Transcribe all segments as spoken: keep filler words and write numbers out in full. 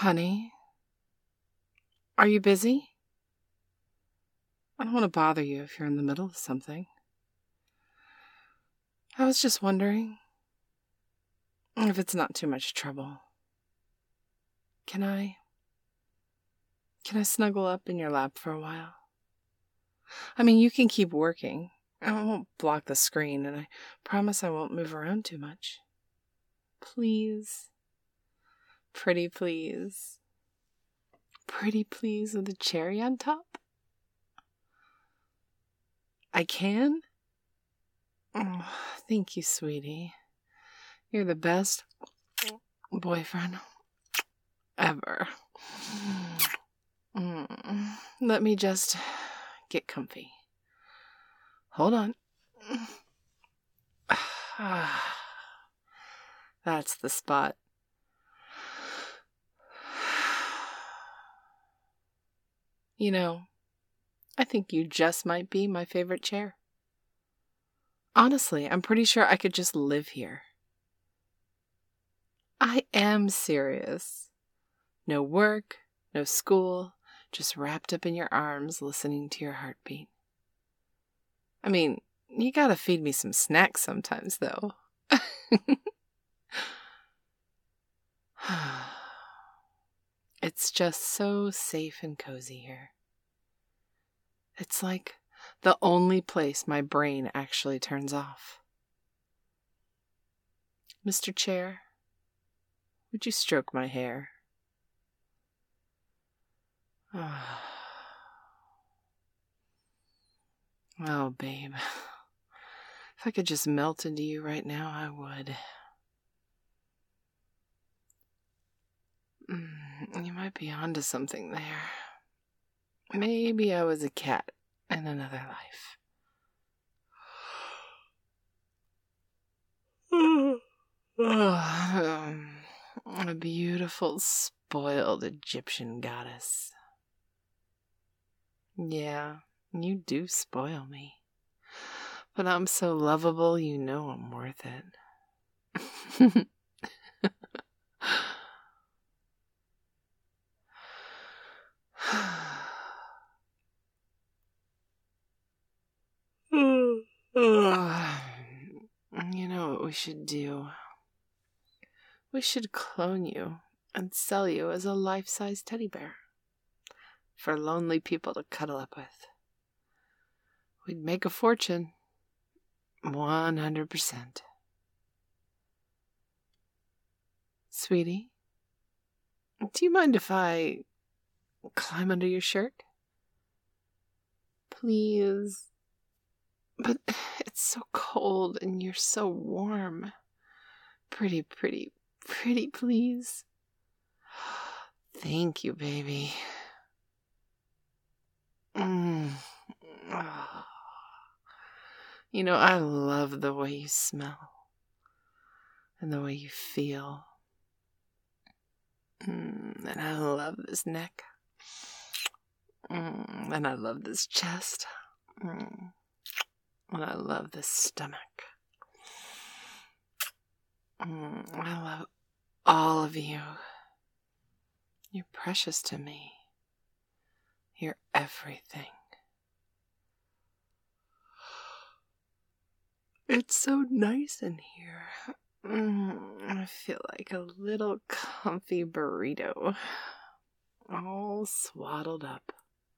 Honey, are you busy? I don't want to bother you if you're in the middle of something. I was just wondering if it's not too much trouble. Can I... Can I snuggle up in your lap for a while? I mean, you can keep working. I won't block the screen, and I promise I won't move around too much. Please. Pretty please. Pretty please with a cherry on top? I can? Oh, thank you, sweetie. You're the best boyfriend ever. Mm. Let me just get comfy. Hold on. That's the spot. You know, I think you just might be my favorite chair. Honestly, I'm pretty sure I could just live here. I am serious. No work, no school, just wrapped up in your arms listening to your heartbeat. I mean, you gotta feed me some snacks sometimes, though. It's just so safe and cozy here. It's like the only place my brain actually turns off. Mister Chair, would you stroke my hair? Oh, babe. If I could just melt into you right now, I would. Mm, you might be onto something there. Maybe I was a cat in another life. A beautiful, spoiled Egyptian goddess. Yeah, you do spoil me. But I'm so lovable, you know I'm worth it. You know what we should do? We should clone you and sell you as a life-size teddy bear for lonely people to cuddle up with. We'd make a fortune. one hundred percent. Sweetie, do you mind if I climb under your shirt? Please. But it's so cold and you're so warm. Pretty, pretty, pretty, please. Thank you, baby. Mm. Oh. You know, I love the way you smell and the way you feel. Mm. And I love this neck. Mm. And I love this chest. Mm. And I love this stomach. Mm. I love all of you. You're precious to me. You're everything. It's so nice in here. Mm, I feel like a little comfy burrito. All swaddled up.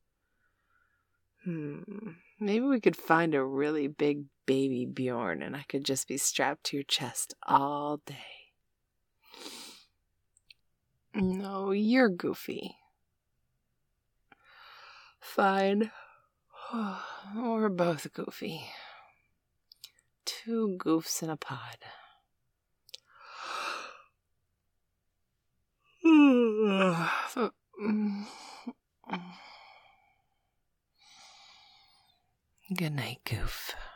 Hmm. Maybe we could find a really big baby Bjorn and I could just be strapped to your chest all day. No, you're goofy. Fine. We're both goofy. Two goofs in a pod. Good night, goof.